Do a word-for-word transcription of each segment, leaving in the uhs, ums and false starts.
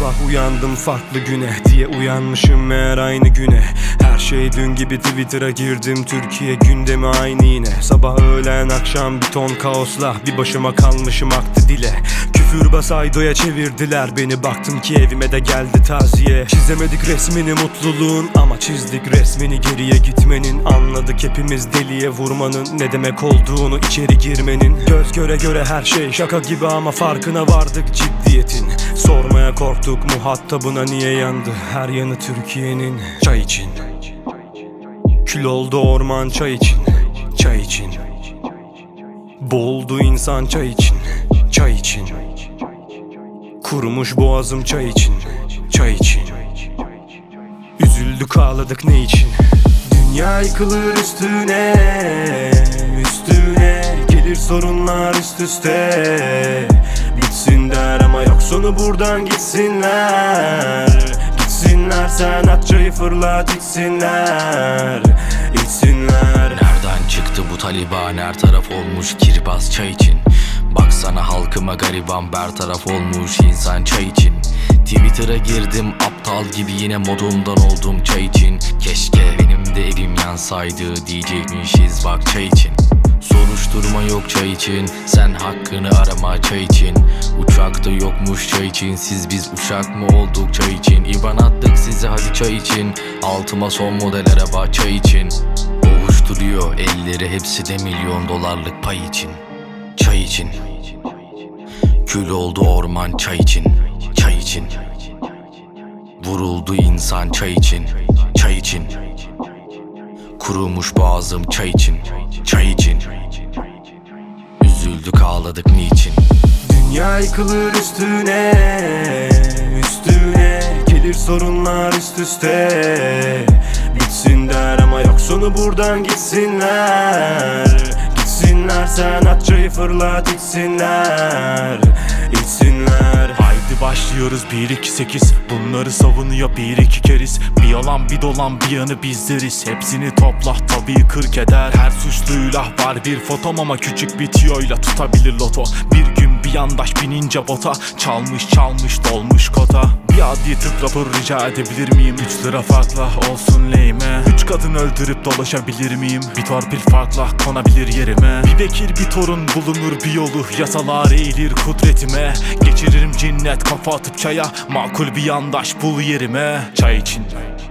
Sabah uyandım farklı güne diye uyanmışım meğer aynı güne. Her şey dün gibi, Twitter'a girdim, Türkiye gündemi aynı yine. Sabah öğlen akşam bir ton kaosla bir başıma kalmışım aktı dile. Küfürbaz Aydo'ya çevirdiler beni, baktım ki evime de geldi taziye. Çizemedik resmini mutluluğun ama çizdik resmini geriye gitmenin. Anladık hepimiz deliye vurmanın ne demek olduğunu, içeri girmenin. Göz göre göre her şey şaka gibi ama farkına vardık ciddiyetin. Sormaya korktuk muhatabına niye yandı her yanı Türkiye'nin. Çay için kül oldu orman, çay için, çay için. Boğuldu insan, çay için, çay için. Kurumuş boğazım, çay için, çay için. Üzüldük ağladık ne için? Dünya yıkılır üstüne, üstüne. Gelir sorunlar üst üste. Bitsin der ama yok sonu, buradan gitsinler. Gitsinler, sen at çayı fırlat içsinler, içsinler. Nereden çıktı bu Taliban, her taraf olmuş kirbaz çay için. Baksana halkıma gariban, bertaraf olmuş insan çay için. Twitter'a girdim aptal gibi, yine modumdan oldum çay için. Keşke benim de evim yansaydı diyecekmişiz bak çay için. Soruşturma yok çay için, sen hakkını arama çay için. Uçakta yokmuş çay için, siz biz uşak mı olduk çay için. İban attık size hadi çay için, altıma son model araba çay için. Ovuşturuyor elleri, hepsi de milyon dolarlık pay için. Çay için. Kül oldu orman, çay için, çay için. Vuruldu insan, çay için, çay için. Kurumuş boğazım, çay için, çay için. Üzüldük ağladık niçin? Dünya yıkılır üstüne, üstüne. Gelir sorunlar üst üste. Bitsin der ama yok sonu, buradan gitsinler. Gitsinler, sen at çayı fırlat içsinler, içsinler. Haydi başlıyoruz bir iki sekiz, bunları savunuyor bir iki keriz. Bir yalan bir dolan bir yanı bizleriz, hepsini topla tabii kırk eder. Her suçluyla var bir fotom ama küçük bir tiyoyla tutabilir loto. Bir gün bir yandaş binince bota, çalmış çalmış dolmuş kota. Bir adli tıp raporu rica edebilir miyim? Üç lira farkla olsun lehime. Üç kadın öldürüp dolaşabilir miyim? Bir torpil farkla konabilir yerime. Bir vekil bir torun bulunur bir yolu, yasalar eğilir kudretime. Geçiririm cinnet kafa atıp çaya, makul bir yandaş bul yerime. Çay için.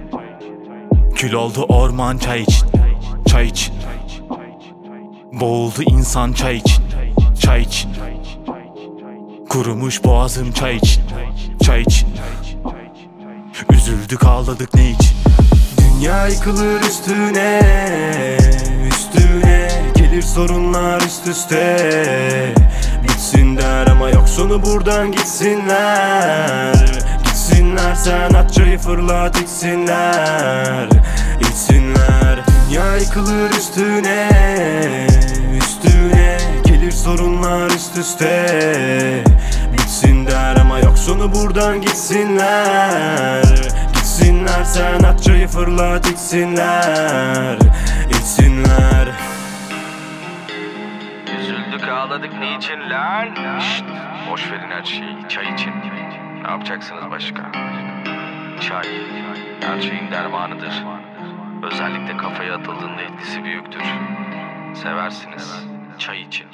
Kül oldu orman, çay için, çay için. Boğuldu insan, çay için, çay için. Kurumuş boğazım, çay için, çay için. Üzüldük ağladık ne için? Dünya yıkılır üstüne, üstüne. Gelir sorunlar üst üste. Bitsin der ama yok sonu, buradan gitsinler. Gitsinler, sen at çayı fırlat içsinler, içsinler. Dünya yıkılır üstüne, üstüne. Gelir sorunlar üst üste. Bitsin der ama yok sonu, buradan gitsinler. Gitsinler, sen at çayı fırlat içsinler, içsinler. Üzüldük ağladık niçin lan? Şşt, boş verin her şeyi, çay için. Ne yapacaksınız başka? Çay, her şeyin dermanıdır. Özellikle kafaya atıldığında etkisi büyüktür. Seversiniz, çay için.